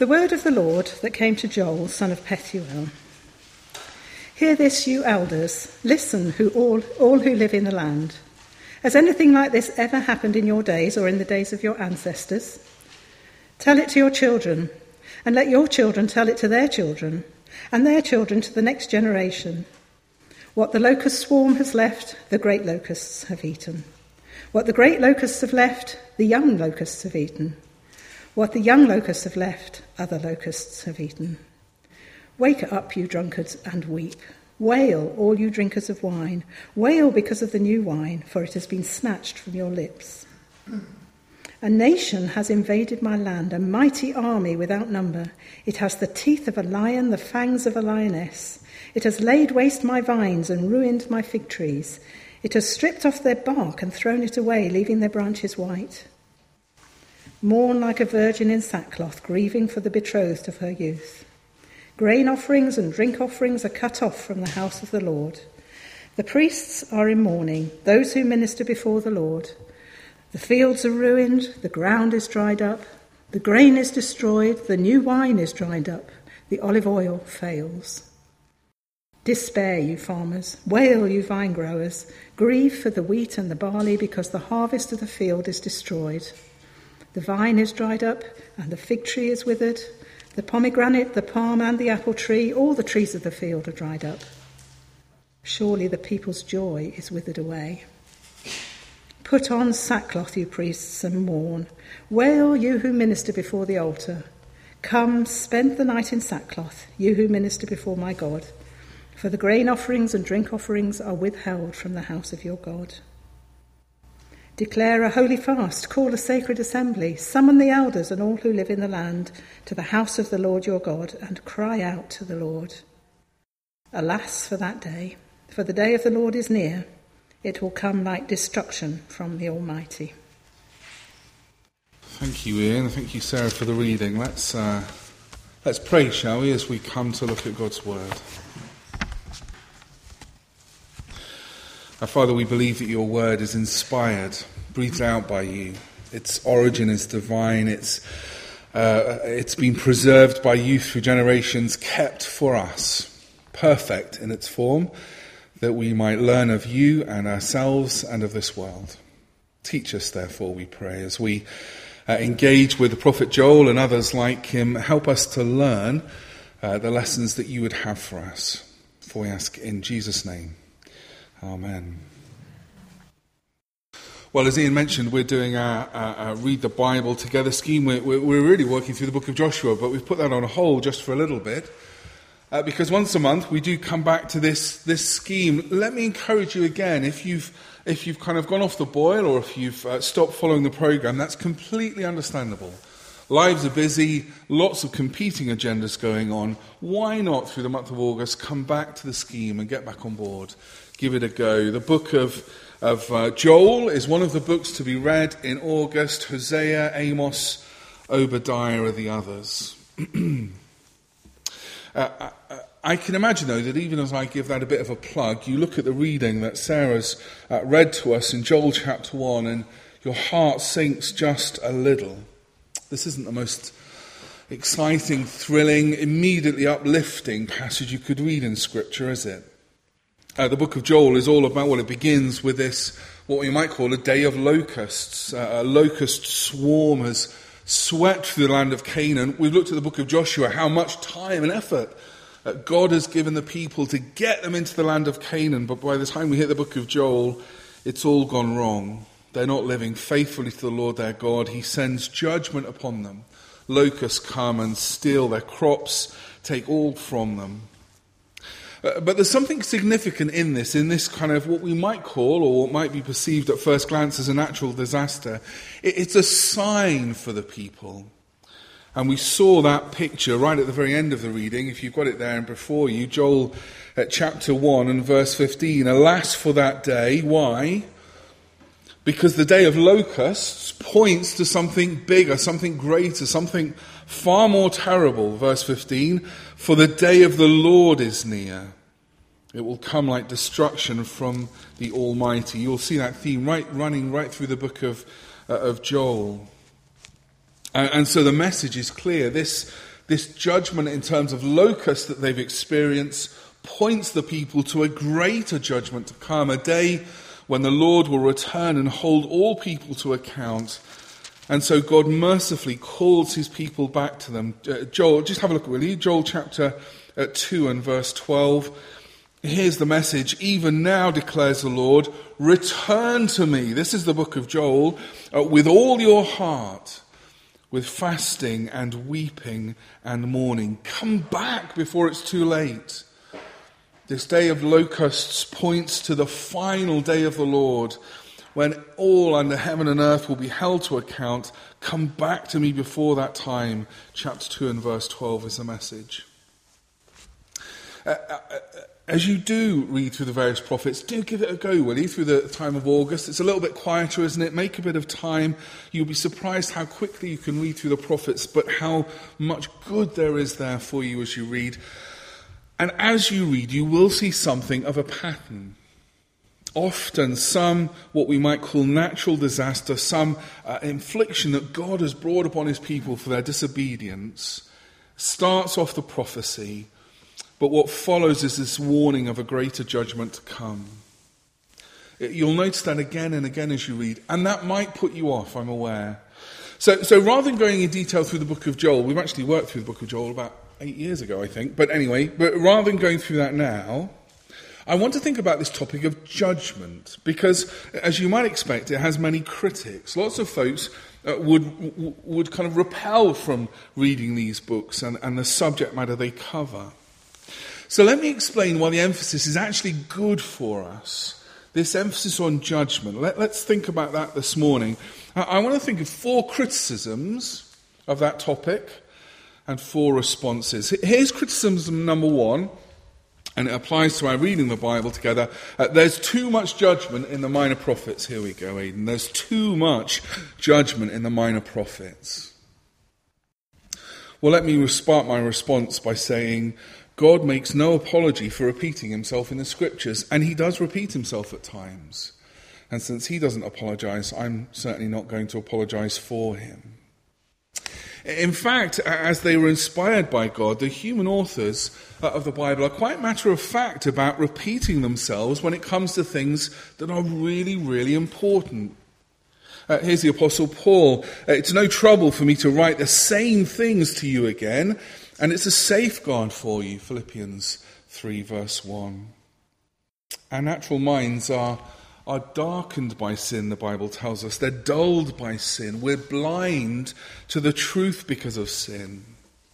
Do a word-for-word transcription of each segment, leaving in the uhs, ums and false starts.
The word of the Lord that came to Joel, son of Pethuel. Hear this, you elders. Listen, who all, all who live in the land. Has anything like this ever happened in your days or in the days of your ancestors? Tell it to your children, and let your children tell it to their children, and their children to the next generation. What the locust swarm has left, the great locusts have eaten. What the great locusts have left, the young locusts have eaten. What the young locusts have left, other locusts have eaten. Wake up, you drunkards, and weep. Wail, all you drinkers of wine. Wail because of the new wine, for it has been snatched from your lips. A nation has invaded my land, a mighty army without number. It has the teeth of a lion, the fangs of a lioness. It has laid waste my vines and ruined my fig trees. It has stripped off their bark and thrown it away, leaving their branches white. Mourn like a virgin in sackcloth, grieving for the betrothed of her youth. Grain offerings and drink offerings are cut off from the house of the Lord. The priests are in mourning, those who minister before the Lord. The fields are ruined, the ground is dried up, the grain is destroyed, the new wine is dried up, the olive oil fails. Despair, you farmers, wail, you vine growers, grieve for the wheat and the barley, because the harvest of the field is destroyed. The vine is dried up, and the fig tree is withered. The pomegranate, the palm, and the apple tree, all the trees of the field are dried up. Surely the people's joy is withered away. Put on sackcloth, you priests, and mourn. Wail, you who minister before the altar. Come, spend the night in sackcloth, you who minister before my God. For the grain offerings and drink offerings are withheld from the house of your God. Declare a holy fast, call a sacred assembly, summon the elders and all who live in the land to the house of the Lord your God, and cry out to the Lord. Alas for that day, for the day of the Lord is near. It will come like destruction from the Almighty. Thank you, Ian. Thank you, Sarah, for the reading. Let's, uh, let's pray, shall we, as we come to look at God's word. Our Father, we believe that your word is inspired, breathed out by you. Its origin is divine. It's, uh, it's been preserved by you through generations, kept for us, perfect in its form, that we might learn of you and ourselves and of this world. Teach us, therefore, we pray, as we uh, engage with the prophet Joel and others like him. Help us to learn uh, the lessons that you would have for us. For we ask in Jesus' name. Amen. Well, as Ian mentioned, we're doing our, our, our Read the Bible Together scheme. We're, we're really working through the book of Joshua, but we've put that on hold just for a little bit. Uh, because once a month we do come back to this, this scheme. Let me encourage you again, if you've, if you've kind of gone off the boil or if you've uh, stopped following the programme, that's completely understandable. Lives are busy, lots of competing agendas going on. Why not, through the month of August, come back to the scheme and get back on board? Give it a go. The book of, of uh, Joel is one of the books to be read in August. Hosea, Amos, Obadiah are the others. uh, I, I can imagine, though, that even as I give that a bit of a plug, you look at the reading that Sarah's uh, read to us in Joel chapter one, and your heart sinks just a little. This isn't the most exciting, thrilling, immediately uplifting passage you could read in Scripture, is it? Uh, the book of Joel is all about, well, it begins with this, what we might call a day of locusts. Uh, a locust swarm has swept through the land of Canaan. We've looked at the book of Joshua, how much time and effort uh, God has given the people to get them into the land of Canaan. But by the time we hit the book of Joel, it's all gone wrong. They're not living faithfully to the Lord their God. He sends judgment upon them. Locusts come and steal their crops, take all from them. Uh, but there's something significant in this, in this kind of what we might call, or what might be perceived at first glance as a natural disaster. It, it's a sign for the people. And we saw that picture right at the very end of the reading, if you've got it there and before you, Joel at chapter one and verse fifteen. Alas for that day. Why? Because the day of locusts points to something bigger, something greater, something far more terrible. Verse fifteen, for the day of the Lord is near. It will come like destruction from the Almighty. You'll see that theme right running right through the book of, uh, of Joel. And, and so the message is clear. This This judgment in terms of locusts that they've experienced points the people to a greater judgment to come, a day when the Lord will return and hold all people to account. And so God mercifully calls his people back to them. Uh, Joel, just have a look, will you? Joel chapter uh, two and verse twelve. Here's the message. Even now, declares the Lord, return to me. This is the book of Joel. Uh, with all your heart, with fasting and weeping and mourning. Come back before it's too late. This day of locusts points to the final day of the Lord, when all under heaven and earth will be held to account. Come back to me before that time. Chapter two and verse twelve is the message. Uh, uh, as you do read through the various prophets, do give it a go, will you, through the time of August. It's a little bit quieter, isn't it? Make a bit of time. You'll be surprised how quickly you can read through the prophets, but how much good there is there for you as you read. And as you read, you will see something of a pattern. Often some, what we might call natural disaster, some uh, infliction that God has brought upon his people for their disobedience, starts off the prophecy, but what follows is this warning of a greater judgment to come. You'll notice that again and again as you read, and that might put you off, I'm aware. So, so rather than going in detail through the book of Joel, we've actually worked through the book of Joel about eight years ago, I think, but anyway, but rather than going through that now, I want to think about this topic of judgment, because, as you might expect, it has many critics. Lots of folks uh, would would kind of repel from reading these books and, and the subject matter they cover. So let me explain why the emphasis is actually good for us, this emphasis on judgment. Let, let's think about that this morning. I, I want to think of four criticisms of that topic and four responses. Here's criticism number one. And it applies to our reading the Bible together. Uh, there's too much judgment in the minor prophets. Here we go, Aidan. There's too much judgment in the minor prophets. Well, let me start my response by saying God makes no apology for repeating himself in the Scriptures, and he does repeat himself at times. And since he doesn't apologize, I'm certainly not going to apologize for him. In fact, as they were inspired by God, the human authors of the Bible are quite matter of fact about repeating themselves when it comes to things that are really, really important. Uh, here's the Apostle Paul. Uh, it's no trouble for me to write the same things to you again, and it's a safeguard for you, Philippians three, verse one. Our natural minds are are darkened by sin, the Bible tells us. They're dulled by sin. We're blind to the truth because of sin.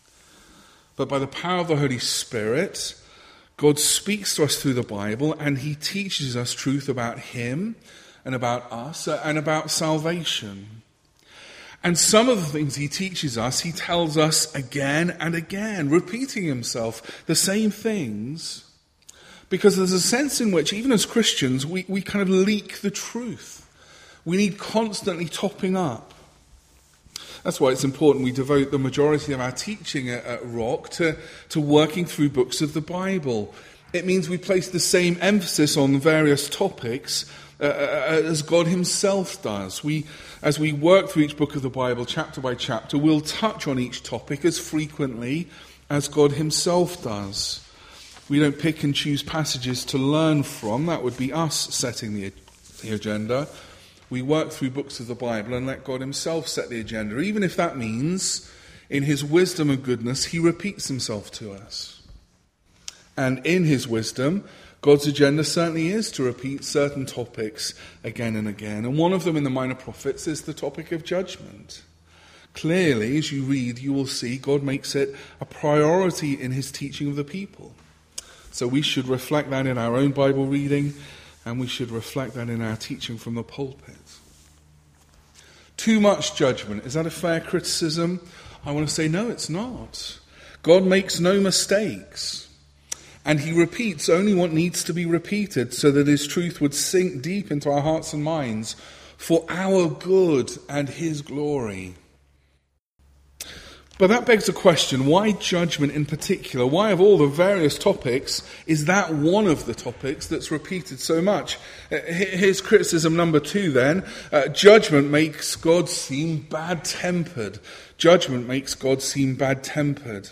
But by the power of the Holy Spirit, God speaks to us through the Bible, and he teaches us truth about him and about us and about salvation. And some of the things he teaches us, he tells us again and again, repeating himself, the same things. Because there's a sense in which, even as Christians, we, we kind of leak the truth. We need constantly topping up. That's why it's important we devote the majority of our teaching at, at Rock to, to working through books of the Bible. It means we place the same emphasis on various topics uh, as God himself does. We, as we work through each book of the Bible, chapter by chapter, we'll touch on each topic as frequently as God himself does. We don't pick and choose passages to learn from. That would be us setting the, the agenda. We work through books of the Bible and let God himself set the agenda, even if that means, in his wisdom and goodness, he repeats himself to us. And in his wisdom, God's agenda certainly is to repeat certain topics again and again. And one of them in the minor prophets is the topic of judgment. Clearly, as you read, you will see God makes it a priority in his teaching of the people. So we should reflect that in our own Bible reading, and we should reflect that in our teaching from the pulpit. Too much judgment. Is that a fair criticism? I want to say no, it's not. God makes no mistakes, and he repeats only what needs to be repeated so that his truth would sink deep into our hearts and minds for our good and his glory. But that begs the question, why judgment in particular? Why, of all the various topics, is that one of the topics that's repeated so much? Here's criticism number two then. Uh, judgment makes God seem bad-tempered. Judgment makes God seem bad-tempered.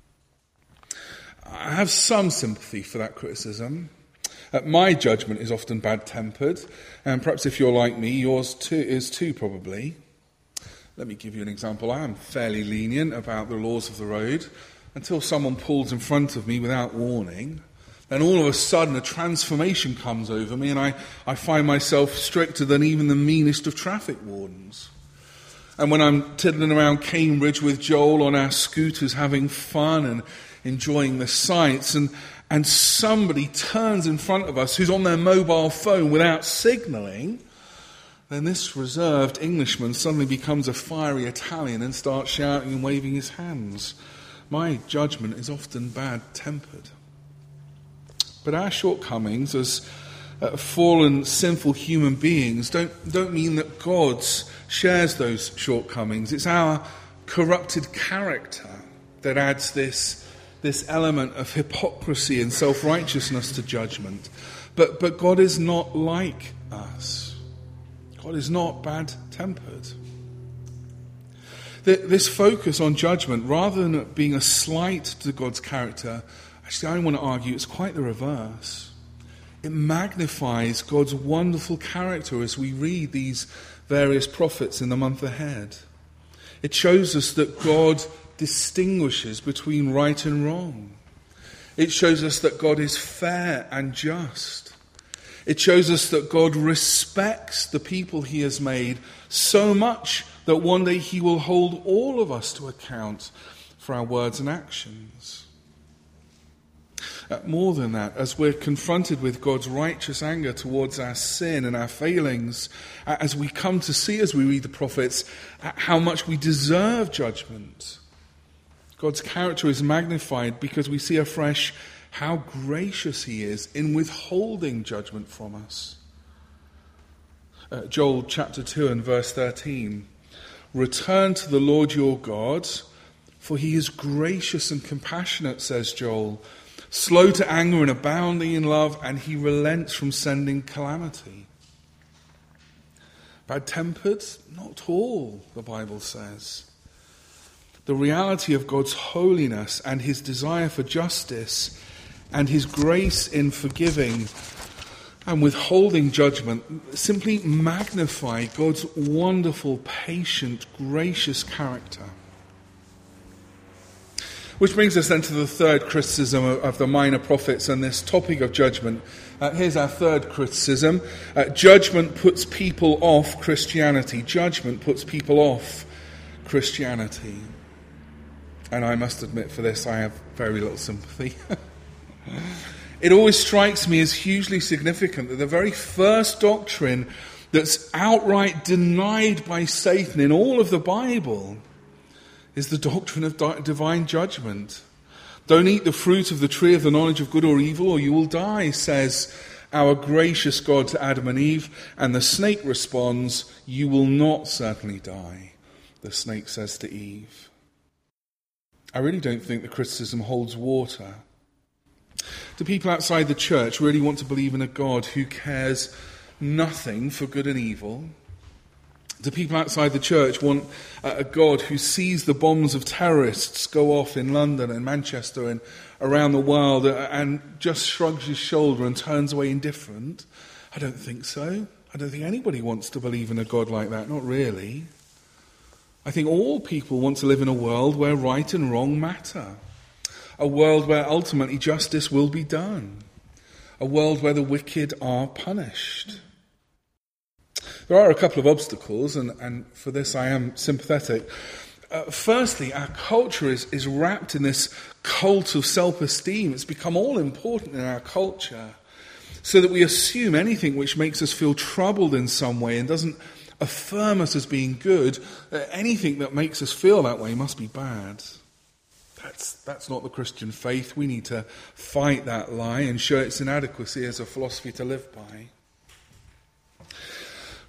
I have some sympathy for that criticism. Uh, my judgment is often bad-tempered, and perhaps if you're like me, yours too is too probably. Let me give you an example. I am fairly lenient about the laws of the road until someone pulls in front of me without warning. Then all of a sudden a transformation comes over me and I, I find myself stricter than even the meanest of traffic wardens. And when I'm tiddling around Cambridge with Joel on our scooters having fun and enjoying the sights, and, and somebody turns in front of us who's on their mobile phone without signalling, then this reserved Englishman suddenly becomes a fiery Italian and starts shouting and waving his hands. My judgment is often bad-tempered. But our shortcomings as uh, fallen, sinful human beings don't, don't mean that God shares those shortcomings. It's our corrupted character that adds this, this element of hypocrisy and self-righteousness to judgment. But, but God is not like us. God is not bad-tempered. This focus on judgment, rather than it being a slight to God's character, actually I want to argue it's quite the reverse. It magnifies God's wonderful character as we read these various prophets in the month ahead. It shows us that God distinguishes between right and wrong. It shows us that God is fair and just. It shows us that God respects the people he has made so much that one day he will hold all of us to account for our words and actions. Uh, more than that, as we're confronted with God's righteous anger towards our sin and our failings, uh, as we come to see as we read the prophets uh, how much we deserve judgment, God's character is magnified because we see afresh how gracious he is in withholding judgment from us. Uh, Joel chapter two and verse thirteen. Return to the Lord your God, for he is gracious and compassionate, says Joel, slow to anger and abounding in love, and he relents from sending calamity. Bad-tempered? Not at all, the Bible says. The reality of God's holiness and his desire for justice and his grace in forgiving and withholding judgment simply magnify God's wonderful, patient, gracious character. Which brings us then to the third criticism of, of the minor prophets and this topic of judgment. Uh, here's our third criticism. Uh, judgment puts people off Christianity. Judgment puts people off Christianity. And I must admit, for this I have very little sympathy. It always strikes me as hugely significant that the very first doctrine that's outright denied by Satan in all of the Bible is the doctrine of di- divine judgment. Don't eat the fruit of the tree of the knowledge of good or evil, or you will die, says our gracious God to Adam and Eve. And the snake responds, you will not certainly die, the snake says to Eve. I really don't think the criticism holds water. Do people outside the church really want to believe in a God who cares nothing for good and evil? Do people outside the church want a God who sees the bombs of terrorists go off in London and Manchester and around the world and just shrugs his shoulder and turns away indifferent? I don't think so. I don't think anybody wants to believe in a God like that, not really. I think all people want to live in a world where right and wrong matter. A world where ultimately justice will be done. A world where the wicked are punished. There are a couple of obstacles, and, and for this I am sympathetic. Uh, firstly, our culture is, is wrapped in this cult of self-esteem. It's become all important in our culture, so that we assume anything which makes us feel troubled in some way and doesn't affirm us as being good, uh, anything that makes us feel that way must be bad. That's, that's not the Christian faith. We need to fight that lie and show its inadequacy as a philosophy to live by.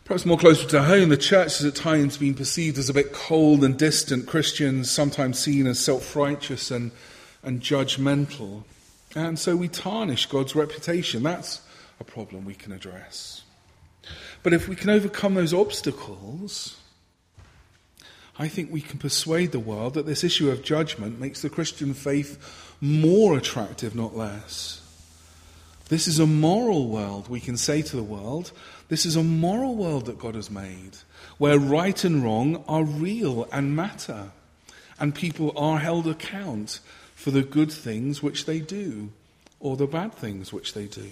Perhaps more closer to home, the church has at times been perceived as a bit cold and distant, Christians sometimes seen as self-righteous and, and judgmental. And so we tarnish God's reputation. That's a problem we can address. But if we can overcome those obstacles, I think we can persuade the world that this issue of judgment makes the Christian faith more attractive, not less. This is a moral world, we can say to the world. This is a moral world that God has made, where right and wrong are real and matter, and people are held account for the good things which they do, or the bad things which they do.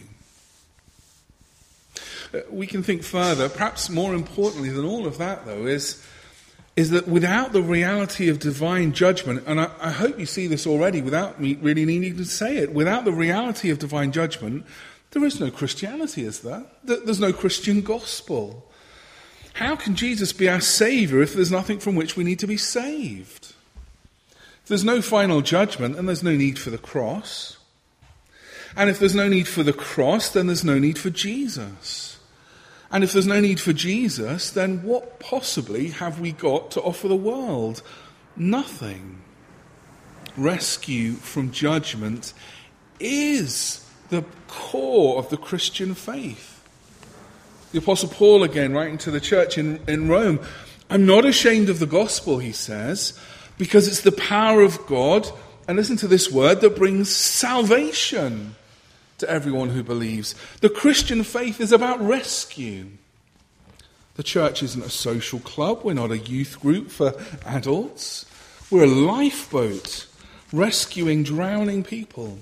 We can think further, perhaps more importantly than all of that, though, is, is that without the reality of divine judgment, and I, I hope you see this already without me really needing to say it, without the reality of divine judgment, there is no Christianity, is there? There's no Christian gospel. How can Jesus be our Saviour if there's nothing from which we need to be saved? If there's no final judgment, then there's no need for the cross. And if there's no need for the cross, then there's no need for Jesus. And if there's no need for Jesus, then what possibly have we got to offer the world? Nothing. Rescue from judgment is the core of the Christian faith. The Apostle Paul, again, writing to the church in, in Rome, I'm not ashamed of the gospel, he says, because it's the power of God, and listen to this word, that brings salvation to everyone who believes. The Christian faith is about rescue. The church isn't a social club. We're not a youth group for adults. We're a lifeboat rescuing drowning people.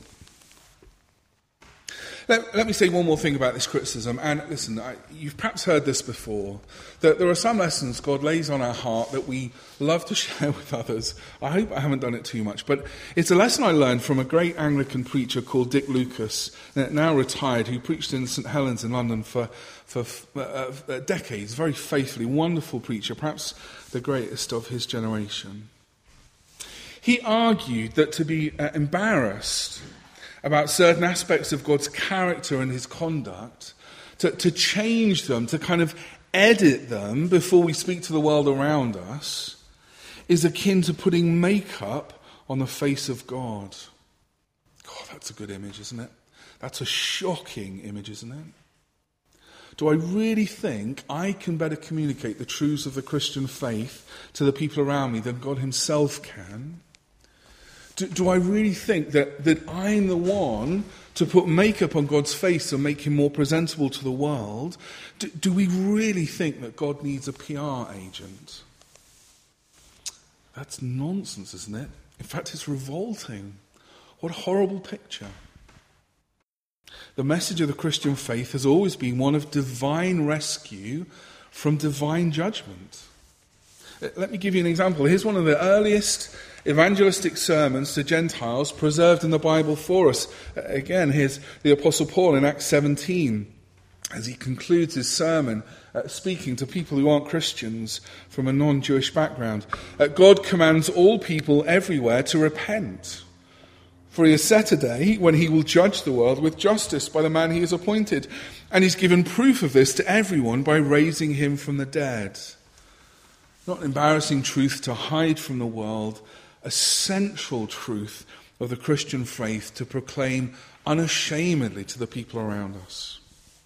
Let, let me say one more thing about this criticism. And listen, I, you've perhaps heard this before, that there are some lessons God lays on our heart that we love to share with others. I hope I haven't done it too much. But it's a lesson I learned from a great Anglican preacher called Dick Lucas, now retired, who preached in St Helens in London for, for uh, uh, decades, very faithfully, wonderful preacher, perhaps the greatest of his generation. He argued that to be uh, embarrassed about certain aspects of God's character and his conduct, to, to change them, to kind of edit them before we speak to the world around us, is akin to putting makeup on the face of God. God, that's a good image, isn't it? That's a shocking image, isn't it? Do I really think I can better communicate the truths of the Christian faith to the people around me than God himself can? Do, do I really think that, that I'm the one to put makeup on God's face and make him more presentable to the world? Do, do we really think that God needs a P R agent? That's nonsense, isn't it? In fact, it's revolting. What a horrible picture. The message of the Christian faith has always been one of divine rescue from divine judgment. Let me give you an example. Here's one of the earliest evangelistic sermons to Gentiles preserved in the Bible for us. Again, here's the Apostle Paul in Acts seventeen as he concludes his sermon uh, speaking to people who aren't Christians from a non-Jewish background. Uh, God commands all people everywhere to repent, for he has set a day when he will judge the world with justice by the man he has appointed, and he's given proof of this to everyone by raising him from the dead. Not an embarrassing truth to hide from the world, a central truth of the Christian faith to proclaim unashamedly to the people around us.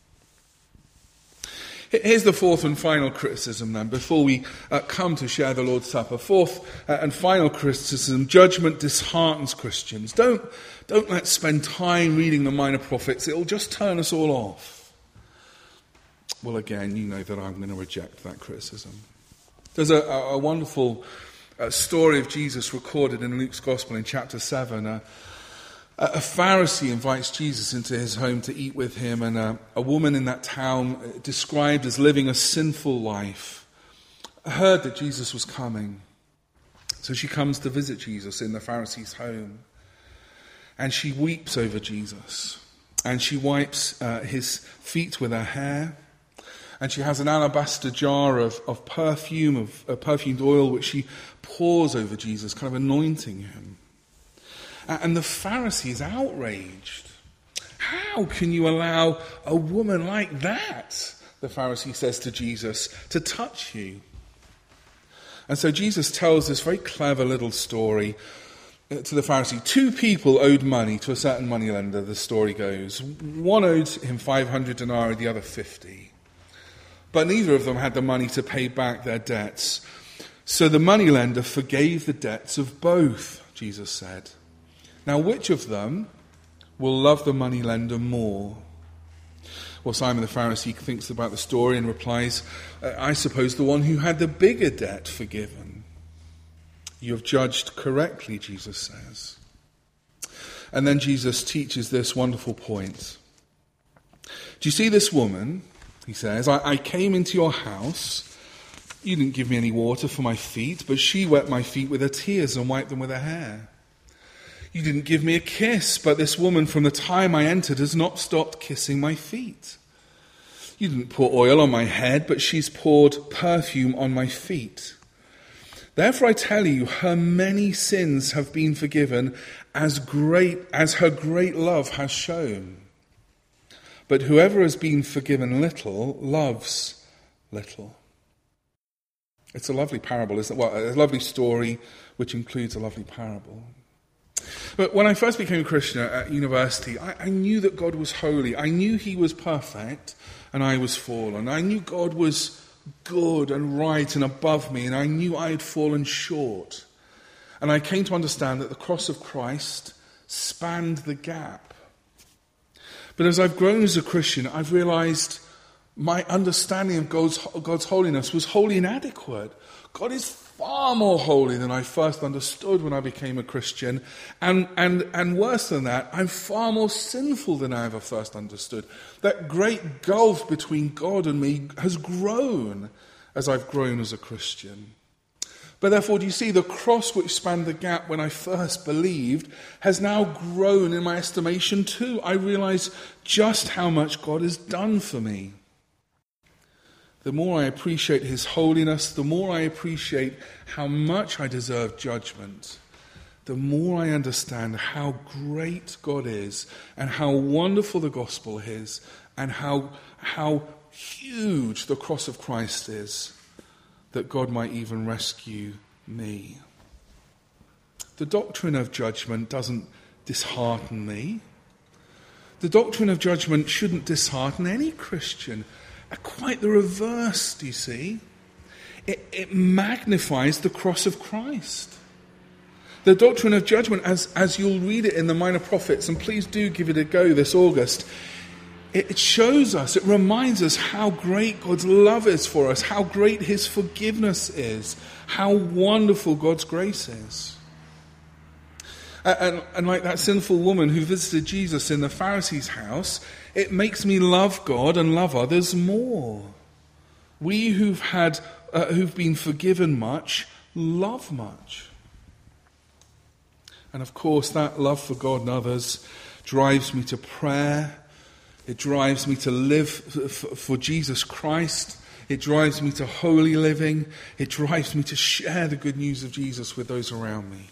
Here's the fourth and final criticism then, before we uh, come to share the Lord's Supper. Fourth uh, and final criticism: judgment disheartens Christians. Don't, don't let's spend time reading the minor prophets. It'll just turn us all off. Well, again, you know that I'm going to reject that criticism. There's a, a, a wonderful uh, story of Jesus recorded in Luke's Gospel in chapter seven. Uh, a Pharisee invites Jesus into his home to eat with him, and a, a woman in that town, described as living a sinful life, heard that Jesus was coming. So she comes to visit Jesus in the Pharisee's home, and she weeps over Jesus, and she wipes uh, his feet with her hair. And she has an alabaster jar of, of perfume, of uh, perfumed oil, which she pours over Jesus, kind of anointing him. And the Pharisee is outraged. How can you allow a woman like that the Pharisee says to Jesus, to touch you. And so Jesus tells this very clever little story to the Pharisee. Two people owed money to a certain moneylender, the story goes. One owed him five hundred denarii, the other fifty. But neither of them had the money to pay back their debts. So the moneylender forgave the debts of both, Jesus said. Now, which of them will love the moneylender more? Well, Simon the Pharisee thinks about the story and replies, I suppose the one who had the bigger debt forgiven. You have judged correctly, Jesus says. And then Jesus teaches this wonderful point. Do you see this woman? He says, I, I came into your house. You didn't give me any water for my feet, but she wet my feet with her tears and wiped them with her hair. You didn't give me a kiss, but this woman from the time I entered has not stopped kissing my feet. You didn't pour oil on my head, but she's poured perfume on my feet. Therefore I tell you, her many sins have been forgiven, as great as her great love has shown. But whoever has been forgiven little loves little. It's a lovely parable, isn't it? Well, a lovely story which includes a lovely parable. But when I first became a Christian at university, I, I knew that God was holy. I knew he was perfect and I was fallen. I knew God was good and right and above me, and I knew I had fallen short. And I came to understand that the cross of Christ spanned the gap. But as I've grown as a Christian, I've realized my understanding of God's, God's holiness was wholly inadequate. God is far more holy than I first understood when I became a Christian. And, and, and worse than that, I'm far more sinful than I ever first understood. That great gulf between God and me has grown as I've grown as a Christian. But therefore, do you see, the cross which spanned the gap when I first believed has now grown in my estimation too. I realize just how much God has done for me. The more I appreciate his holiness, the more I appreciate how much I deserve judgment, the more I understand how great God is and how wonderful the gospel is and how, how huge the cross of Christ is, that God might even rescue me. The doctrine of judgment doesn't dishearten me. The doctrine of judgment shouldn't dishearten any Christian. Quite the reverse, do you see? It, it magnifies the cross of Christ. The doctrine of judgment, as, as you'll read it in the Minor Prophets, and please do give it a go this August, it, it shows us, it reminds us how great God's love is for us, how great his forgiveness is, how wonderful God's grace is. And, and like that sinful woman who visited Jesus in the Pharisee's house, it makes me love God and love others more. We who've had, uh, who've been forgiven much, love much. And of course, that love for God and others drives me to prayer. It drives me to live for, for Jesus Christ. It drives me to holy living. It drives me to share the good news of Jesus with those around me.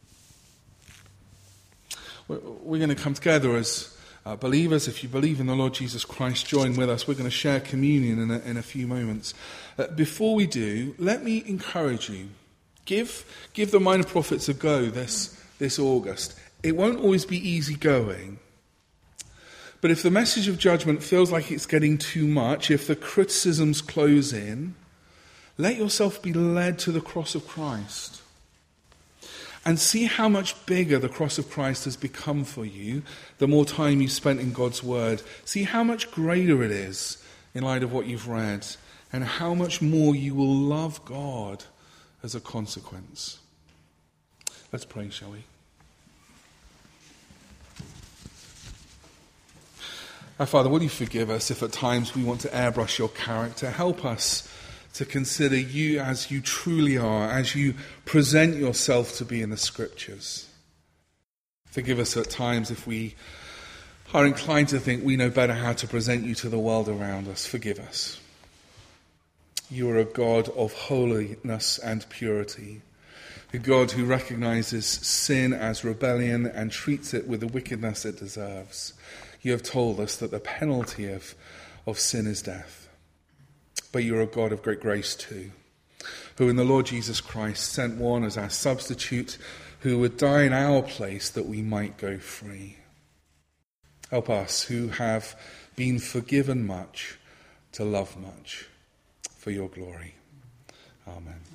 We're going to come together as uh, believers. If you believe in the Lord Jesus Christ, join with us. We're going to share communion in a, in a few moments. Uh, before we do, let me encourage you. Give, give the Minor Prophets a go this, this August. It won't always be easy going. But if the message of judgment feels like it's getting too much, if the criticisms close in, let yourself be led to the cross of Christ. And see how much bigger the cross of Christ has become for you the more time you've spent in God's Word. See how much greater it is in light of what you've read, and how much more you will love God as a consequence. Let's pray, shall we? Our Father, will you forgive us if at times we want to airbrush your character? Help us to consider you as you truly are, as you present yourself to be in the Scriptures. Forgive us at times if we are inclined to think we know better how to present you to the world around us. Forgive us. You are a God of holiness and purity, a God who recognizes sin as rebellion and treats it with the wickedness it deserves. You have told us that the penalty of, of sin is death. but you're a God of great grace too, who in the Lord Jesus Christ sent one as our substitute, who would die in our place that we might go free. Help us who have been forgiven much to love much for your glory. Amen.